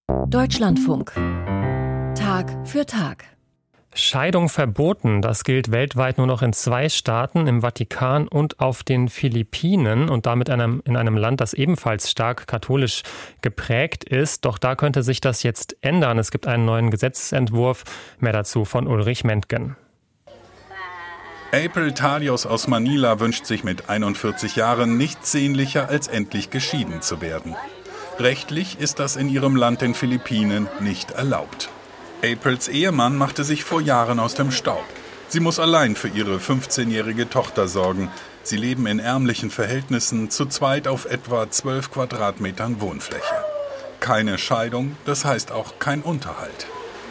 Deutschlandfunk. Tag für Tag. Scheidung verboten, das gilt weltweit nur noch in 2 Staaten, im Vatikan und auf den Philippinen und damit in einem Land, das ebenfalls stark katholisch geprägt ist. Doch da könnte sich das jetzt ändern. Es gibt einen neuen Gesetzesentwurf. Mehr dazu von Ulrich Mentgen. April Tadios aus Manila wünscht sich mit 41 Jahren nichts sehnlicher, als endlich geschieden zu werden. Rechtlich ist das in ihrem Land, den Philippinen, nicht erlaubt. Aprils Ehemann machte sich vor Jahren aus dem Staub. Sie muss allein für ihre 15-jährige Tochter sorgen. Sie leben in ärmlichen Verhältnissen, zu zweit auf etwa 12 Quadratmetern Wohnfläche. Keine Scheidung, das heißt auch kein Unterhalt.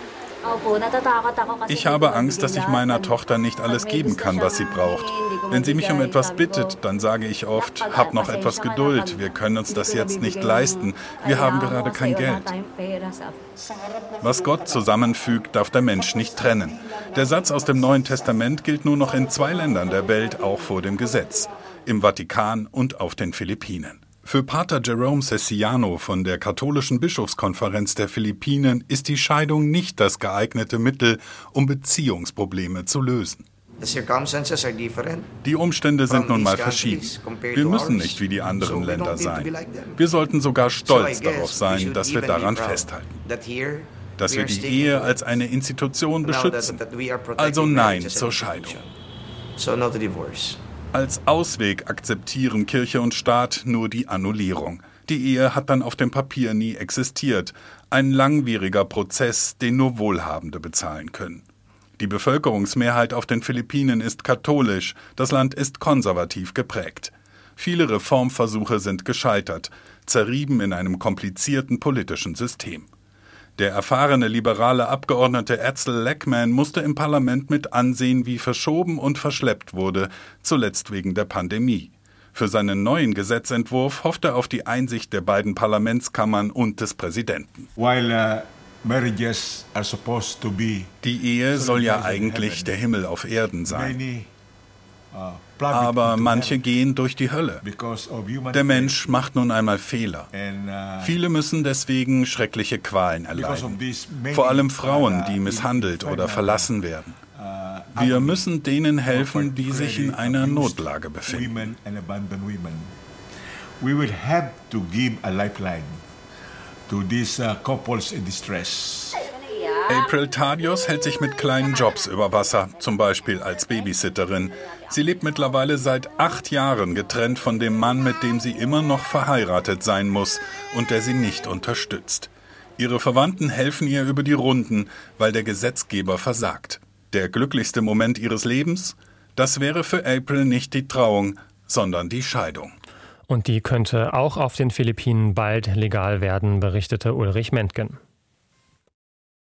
Ich habe Angst, dass ich meiner Tochter nicht alles geben kann, was sie braucht. Wenn sie mich um etwas bittet, dann sage ich oft, hab noch etwas Geduld, wir können uns das jetzt nicht leisten, wir haben gerade kein Geld. Was Gott zusammenfügt, darf der Mensch nicht trennen. Der Satz aus dem Neuen Testament gilt nur noch in 2 Ländern der Welt, auch vor dem Gesetz, im Vatikan und auf den Philippinen. Für Pater Jerome Cesiano von der Katholischen Bischofskonferenz der Philippinen ist die Scheidung nicht das geeignete Mittel, um Beziehungsprobleme zu lösen. Die Umstände sind nun mal verschieden. Wir müssen nicht wie die anderen Länder sein. Wir sollten sogar stolz darauf sein, dass wir daran festhalten. Dass wir die Ehe als eine Institution beschützen. Also nein zur Scheidung. Als Ausweg akzeptieren Kirche und Staat nur die Annullierung. Die Ehe hat dann auf dem Papier nie existiert. Ein langwieriger Prozess, den nur Wohlhabende bezahlen können. Die Bevölkerungsmehrheit auf den Philippinen ist katholisch, das Land ist konservativ geprägt. Viele Reformversuche sind gescheitert, zerrieben in einem komplizierten politischen System. Der erfahrene liberale Abgeordnete Edsel Lackman musste im Parlament mit ansehen, wie verschoben und verschleppt wurde, zuletzt wegen der Pandemie. Für seinen neuen Gesetzentwurf hofft er auf die Einsicht der beiden Parlamentskammern und des Präsidenten. Die Ehe soll ja eigentlich der Himmel auf Erden sein. Aber manche gehen durch die Hölle. Der Mensch macht nun einmal Fehler. Viele müssen deswegen schreckliche Qualen erleiden. Vor allem Frauen, die misshandelt oder verlassen werden. Wir müssen denen helfen, die sich in einer Notlage befinden. We will have to give a lifeline to these couples in distress. April Tadios hält sich mit kleinen Jobs über Wasser, zum Beispiel als Babysitterin. Sie lebt mittlerweile seit 8 Jahren getrennt von dem Mann, mit dem sie immer noch verheiratet sein muss und der sie nicht unterstützt. Ihre Verwandten helfen ihr über die Runden, weil der Gesetzgeber versagt. Der glücklichste Moment ihres Lebens? Das wäre für April nicht die Trauung, sondern die Scheidung. Und die könnte auch auf den Philippinen bald legal werden, berichtete Ulrich Mentgen.